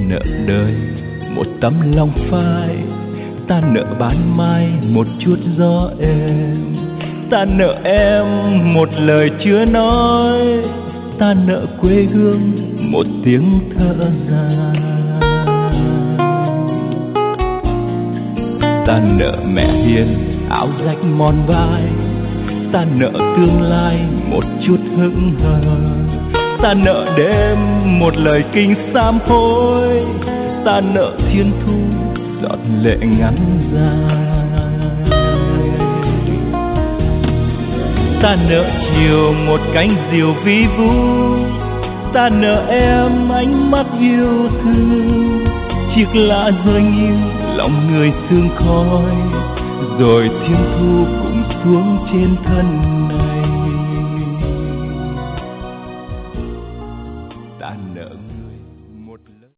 nợ đời một tấm lòng phai, ta nợ ban mai một chút gió êm, ta nợ em một lời chưa nói, ta nợ quê hương một tiếng thở dài. Ta nợ mẹ hiền áo rách mòn vai, ta nợ tương lai một chút hững hờ, ta nợ đêm một lời kinh sám hối, ta nợ thiên thu giọt lệ ngắn dài. Ta nợ chiều một cánh diều vi vu, ta nợ em ánh mắt yêu thương, chiếc lá rơi nghiêng lòng người sương khói, rồi thiên thu cũng xuống trên thân này.